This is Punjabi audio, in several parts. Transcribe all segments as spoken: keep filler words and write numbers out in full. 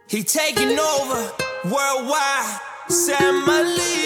He taking over worldwide, Samali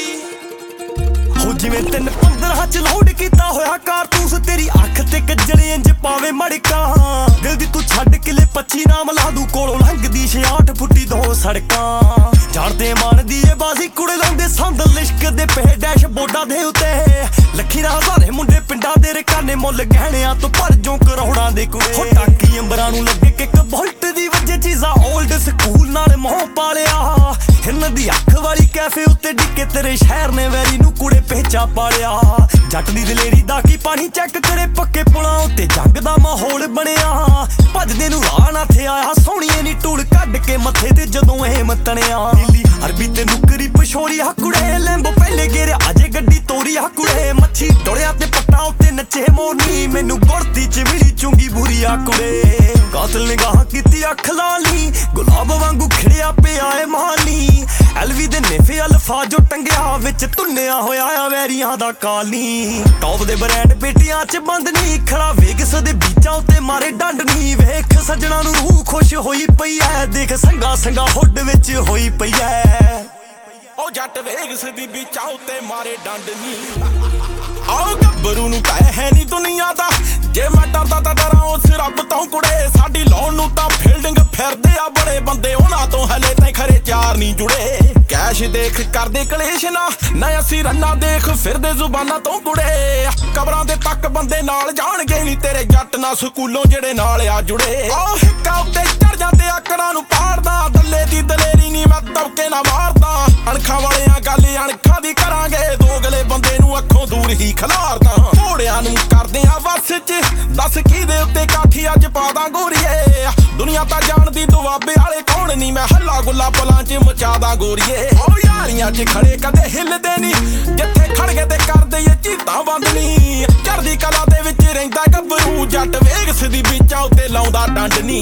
ਹੋ ਜਿਵੇਂ ਤਿੰਨ ਪੰਦਰਾਂ ਚ ਲੋਡ ਕੀਤਾ ਹੋਇਆ ਕਾਰਤੂਸ ਤੇਰੀ ਅੱਖ ਤੇ ਕੱਜਲੇ ਇੰਜ ਪਾਵੇ ਮੜਕਾਂ ਦਿਲ ਦੀ ਤੂੰ ਛੱਡ ਕਿਲੇ ਪੱਚੀ ਨਾਮ ਲਾ ਦੂ ਕੋਲੋਂ ਲੰਘਦੀ ਛਿਆਹਠ ਫੁੱਟੀ ਦੋ ਸੜਕਾਂ ਜਾਣਦੇ ਮਾਣਦੀ ਏ ਬਾਜ਼ੀ ਕੁੜੇ ਲਾਉਂਦੇ ਸੰਦ ਲਿਸ਼ਕ ਦੇ ਪੇ ਡੈਸ਼ ਬੋਰਡਾਂ ਦੇ ਉੱਤੇ ਲੱਖੀ ਨਾ ਹਜ਼ਾਰੇ ਮੁੰਡੇ ਪਿੰਡਾਂ ਦੇ ਰਕਾਨੇ ਮੁੱਲ ਗਹਿਣਿਆਂ ਤੋਂ ਭਰ ਜੋ ਕਰੋੜਾਂ ਦੇ ਕੁੜੇ ਹੋ ਟਾਕੀ ਅੰਬਰਾਂ ਨੂੰ ਲੱਗੇ ਕਿੱਕ ਬੁਲਟ ਦੀ ਵਜੇ ਚੀਜ਼ਾਂ 올ਡ ਸਕੂਲ ਨਾਲ ਮੋਹ ਪਾਲਿਆ ਹਿਰਨ ਦੀ ਅੱਖ ਵਾਲੀ ਕੈਫੇ ਉੱਤੇ ਡਿੱਕੇ ਤੇਰੇ ਸ਼ਹਿਰ ਨੇ ਵੈਰੀ ਨੂੰ ਕੁੜੇ ਪਹਿਚਾ ਪਾਲਿਆ ਜੱਟ ਦੀ ਦਲੇਰੀ ਦਾ ਕੀ ਪਾਣੀ ਚੈੱਕ ਕਰੇ ਪੱਕੇ ਪੁਲਾਂ ਉੱਤੇ ਜੰਗ ਦਾ ਮਾਹੌਲ ਬਣਿਆ ਭੱਜਦੇ ਨੂੰ ਰਾਹ ਨਾ ਥੇ ਆਇਆ ਸੋਹਣੀਏ ਨੀ ਟੂਲ ਕੱਢ ਕੇ ਮੱਥੇ ਤੇ ਜਦੋਂ ਇਹ ਮਤਣਿਆ ਨੀਲੀ ਅਰਬੀ ਤੇ ਨੁਕਰੀ ਪਛੋਰੀ ਹਕੁੜੇ ਲੈਂਬੋ ਪਹਿਲੇ ਗੇਰੇ ਅਜੇ ਗੱਡੀ ਤੋਰੀ ਹਕੁੜੇ ਮੱਛੀ ਡੋਲਿਆ ਤੇ ਪੱਟਾਂ ਉੱਤੇ ਨੱਚੇ ਮੋਰਨੀ ਮੈਨੂੰ ਗੁੜਤੀ ਚ ਮਿਲੀ ਚੁੰਗੀ ਬੁਰੀ ਆਕੁੜੇ ਕਾਤਲ ਨਿਗਾਹ ਕੀਤੀ ਅੱਖ ਲਾਲੀ ਗੁਲਾਬ ਵਾਂਗੂ ਖਿੜਿਆ ਪਿਆ ਏ ਮਹਾਲੀ ਐਲਵੀ ਦੇ ਨੇਫੇ ਅਲਫਾ ਜੋ ਟੰਗਿਆ ਵਿੱਚ ਧੁੰਨਿਆ ਹੋਇਆ ਆ ਵੈਰੀਆਂ ਦਾ ਕਾਲੀ ਟੌਪ ਦੇ ਬ੍ਰਾਂਡ ਪੇਟੀਆਂ ਚ ਬੰਦ ਨਹੀਂ ਖੜਾ ਵੇਗਸ ਦੇ ਬੀਚਾਂ ਉੱਤੇ ਮਾਰੇ ਡੰਡ ਨਹੀਂ ਵੇਖ ਸੱਜਣਾ ਨੂੰ ਰੂਹ ਖੁਸ਼ ਹੋਈ ਪਈ ਐ ਦੇਖ ਸੰਗਾ ਸੰਗਾ ਹੁੱਡ ਵਿੱਚ ਹੋਈ ਪਈ ਐ ਉਹ ਜੱਟ ਵੇਗਸ ਦੀ ਬੀਚਾਂ ਉੱਤੇ ਮਾਰੇ ਡੰਡ ਨਹੀਂ ਆਓ ਗੱਭਰੂ ਨੂੰ ਕਹਿ ਹੈ ਨੀ ਦੁਨੀਆ ਦਾ ਜੇ ਮੈਂ ਡਰਦਾ ਤਾਂ ਡਰਾਂ ਉਸ ਰੱਬ ਤੋਂ ਕੁੜੇ ਸਾਡੀ ਲਾਉਣ ਨੂੰ ਤਾਂ ਫੀਲਡਿੰਗ ਫਿਰਦੇ ਆ ਬੜੇ ਬੰਦੇ ਉਹਨਾਂ ਤੋਂ ਹਲੇ ਤਾਂ ਖਰੇ ਚਾਰ ਨਹੀਂ ਜੁੜੇ ਕੈਸ਼ ਦੇਖ ਕਰਦੇ ਕਲੇਸ਼ ਨਾ ਨਾ ਅਸੀਂ ਰੰਨਾ ਦੇਖ ਫਿਰਦੇ ਜ਼ੁਬਾਨਾਂ ਤੋਂ ਕੁੜੇ ਕਬਰਾਂ ਦੇ ਤੱਕ ਬੰਦੇ ਨਾਲ ਜਾਣਗੇ ਨੀ ਤੇਰੇ ਜੱਟ ਨਾ ਸਕੂਲੋਂ ਜਿਹੜੇ ਨਾਲ ਆ ਜੁੜੇ ਆਹ ਹਿੱਕਾ ਉੱਤੇ ਚੜ ਜਾਂਦੇ ਆਕੜਾਂ ਨੂੰ ਪਾੜਦਾ ਦੱਲੇ ਦੀ ਦਲੇਰੀ ਨੀ ਮੈਂ ਦਬਕੇ ਨਾ ਮਾਰਦਾ ਅਣਖਾਂ ਵਾਲਿਆਂ ਗੱਲ ਅਣਖਾਂ ਦੀ ਕਰਾਂਗੇ ਦੋਗਲੇ ਬੰਦੇ ਨੂੰ ਅੱਖੋਂ ਦੂਰ ਹੀ ਖਿਲਾਰਦਾ ਘੋੜਿਆਂ ਨੂੰ ਕਰਦੇ ਆ ਵਸ ਚ ਦੱਸ ਕੀ ਦੇ ਉੱਤੇ ਕਾਠੀ ਅੱਜ ਪਾਦਾ ਗੋਰੀਏ ਦੁਨੀਆ ਤਾਂ ਜਾਣਦੀ ਦੁਆਬੇ ਵਾਲੇ ਕੌਣ ਨੀ ਮੈਂ ਹੱਲਾ ਗੁੱਲਾ ਪਲਾਂ ਚ ਮਚਾਦਾ ਗੋਰੀਏ ਓ ਯਾਰੀਆਂ ਚ ਖੜੇ ਕਦੇ ਹਿੱਲਦੇ ਨੀ ਜਿੱਥੇ ਖੜ ਗਏ ਤੇ ਕਰਦੇ ਇਹ ਚੀਤਾਂ ਬੰਦ ਨੀ ਚੜ੍ਹਦੀ ਕਲਾ ਦੇ ਵਿੱਚ ਰਹਿੰਦਾ ਗੱਭਰੂ ਜੱਟ ਵੇਗਸ ਦੀ ਬੀਚਾਂ ਉੱਤੇ ਲਾਉਂਦਾ ਡੰਡ ਨੀ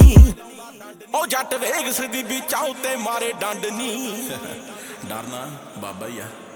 ਓ ਜੱਟ ਵੇਗਸ ਦੀ ਬੀਚਾਂ ਉੱਤੇ ਮਾਰੇ ਡੰਡ ਨੀ ਡਰਨਾ ਬਾਬਾ ਹੀ ਆ